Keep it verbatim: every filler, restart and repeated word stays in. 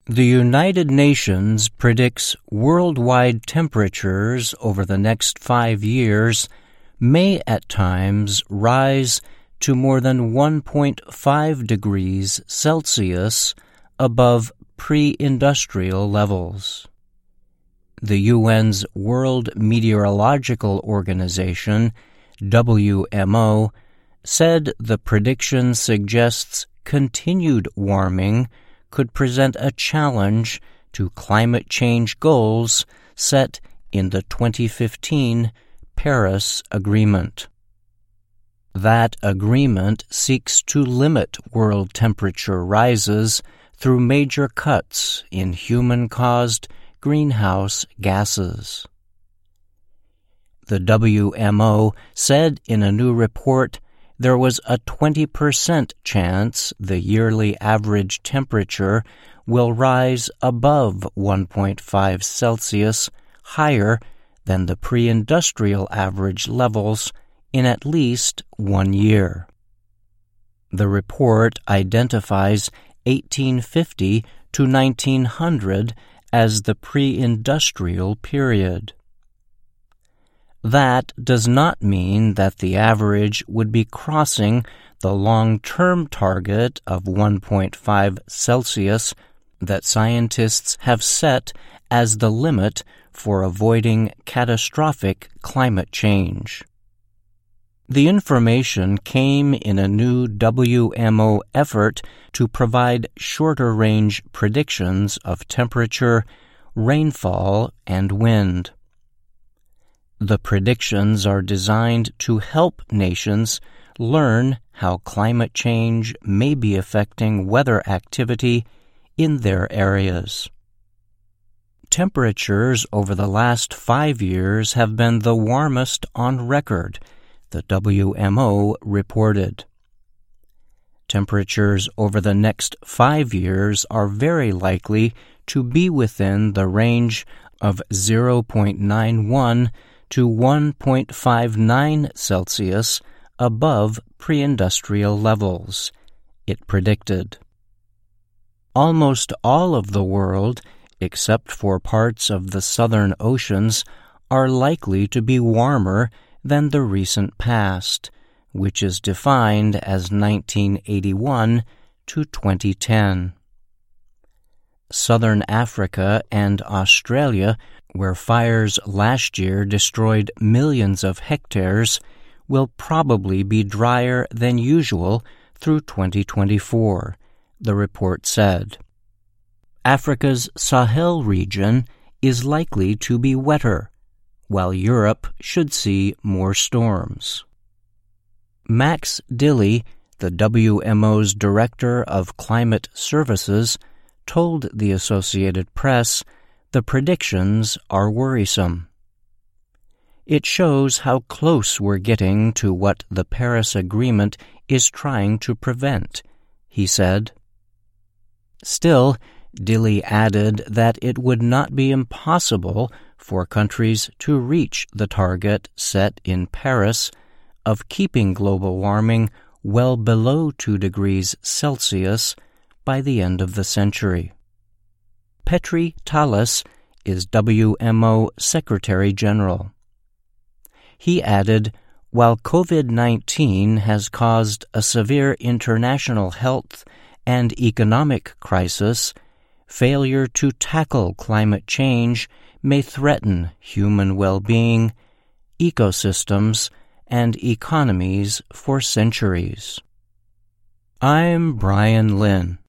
The United Nations predicts worldwide temperatures over the next five years may at times rise to more than one point five degrees Celsius above pre-industrial levels. The U N's World Meteorological Organization, W M O, said the prediction suggests continued warming could present a challenge to climate change goals set in the twenty fifteen Paris Agreement. That agreement seeks to limit world temperature rises through major cuts in human-caused greenhouse gases. The W M O said in a new report there was a twenty percent chance the yearly average temperature will rise above one point five Celsius, higher than the pre-industrial average levels in at least one year. The report identifies eighteen fifty to nineteen hundred as the pre-industrial period. That does not mean that the average would be crossing the long-term target of one point five Celsius that scientists have set as the limit for avoiding catastrophic climate change. The information came in a new W M O effort to provide shorter-range predictions of temperature, rainfall, and wind. The predictions are designed to help nations learn how climate change may be affecting weather activity in their areas. Temperatures over the last five years have been the warmest on record, the W M O reported. Temperatures over the next five years are very likely to be within the range of zero point nine one to one point five nine Celsius above pre-industrial levels, it predicted. Almost all of the world, except for parts of the southern oceans, are likely to be warmer than the recent past, which is defined as nineteen eighty-one to twenty ten. Southern Africa and Australia, where fires last year destroyed millions of hectares, will probably be drier than usual through twenty twenty-four, the report said. Africa's Sahel region is likely to be wetter, while Europe should see more storms. Max Dilley, the W M O's Director of Climate Services, told the Associated Press the predictions are worrisome. It shows how close we're getting to what the Paris Agreement is trying to prevent, he said. Still, Dilley added that it would not be impossible for countries to reach the target set in Paris of keeping global warming well below two degrees Celsius by the end of the century. Petri Talas is W M O Secretary General. He added, while COVID nineteen has caused a severe international health and economic crisis, failure to tackle climate change may threaten human well-being, ecosystems, and economies for centuries. I'm Brian Lynn.